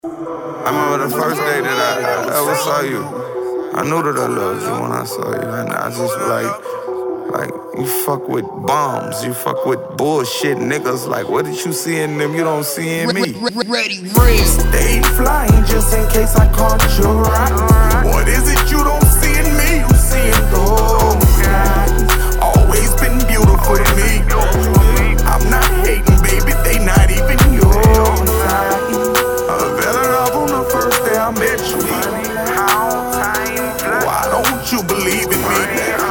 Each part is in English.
I remember the first day that I ever saw you. I knew that I loved you when I saw you, and I just like you fuck with bombs, you fuck with bullshit niggas. Like, what did you see in them you don't see in me? Ready, Stay flying just in case I caught you right. What is it you don't see in me? You see in those guys. Always been beautiful to me. I'm not hating, baby, they not even your type. I fell in love on the first day I met you. Why don't you believe in me?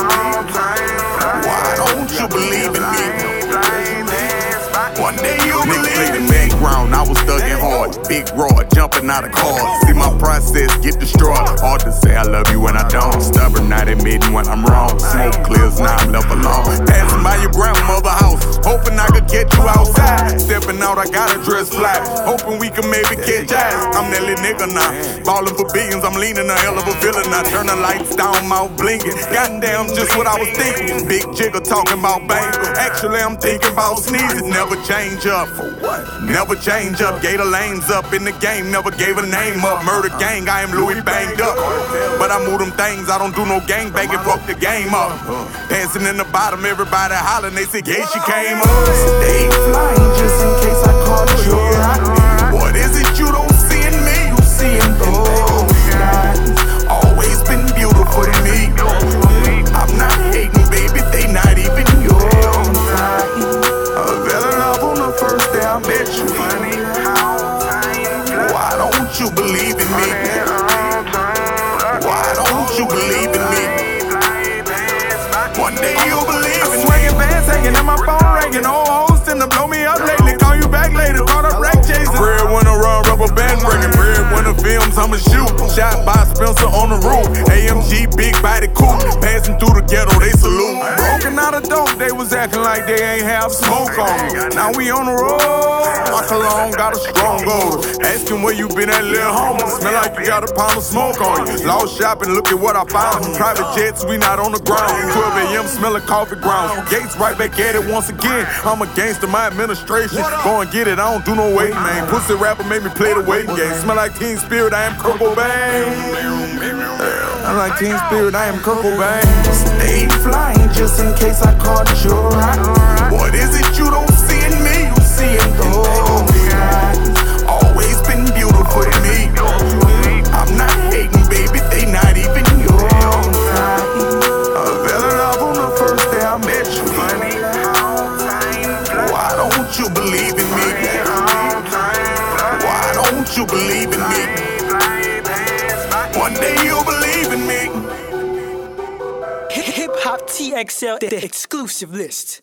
Why don't you believe in me? One day you'll believe in me. Background, I was thugging hard, big raw, jumping out of cars. See my process get destroyed. Hard to say I love you when I don't. Stubborn, not admitting when I'm wrong. Smoke clears, now I'm left alone. Passing by your grandmother's house, hoping I could get you outside. Stepping out, I got a dress fly, hoping we can maybe catch eyes. I'm that little nigga now, ballin' for billions. I'm leaning a hell of a villain. I turn the lights down, mouth blinking. Goddamn, just what I was thinking. Big jigger talking about bang. Actually, I'm thinking about sneezing. Never change up. For what? Never change up. Gave the lanes up in the game. Never gave a name up. Murder gang, I am Louis banged up. But I move them things. I don't do no gang banging. Fuck the game up. Dancing in the bottom, everybody hollering. They said, yeah, she came up. Stay flying just in case I caught you right. What is it you don't see in me? You see in those guys. Always been beautiful to me. I'm not hating, baby, they not even your type. I fell in love on the first day I met you. Why don't you believe in me? Why don't you believe in me? One day you'll believe in me. Swinging bands hanging on my phone ringing. Old hoes tend to blow me up lately. Call you back later, caught up rack chasing. Breadwinner run rubber band bringing. Breadwinner films, I'ma shoot. Shot by Spencer on the roof. AMG big body coupe. Passing through the ghetto, they salute. Broken out of dope, they was acting like they ain't have smoke on me. Now we on the road. My cologne got a strong odor. Asking where you been at, little homie. Smell like you got a pound of smoke on you. Lost shopping, look at what I found. Private jets, we not on the ground. 12 a.m. smelling coffee grounds. Gates right back at it once again. I'm a gangster, my administration. Go and get it, I don't do no waiting, man. Pussy rapper made me play the waiting game. Smell like Teen Spirit, I am Kurt Cobain. I'm like Teen Spirit, I am Kurt Cobain. Stay flying just in case I caught you right. What is it you don't see in me? You see in those guys. Always been beautiful to me. I'm not hating, baby, they not even your type. I fell in love on the first day I met you. Why don't you believe in me? Why don't you believe in me? One day you'll believe in me. Hip Hop TXL, the exclusive list.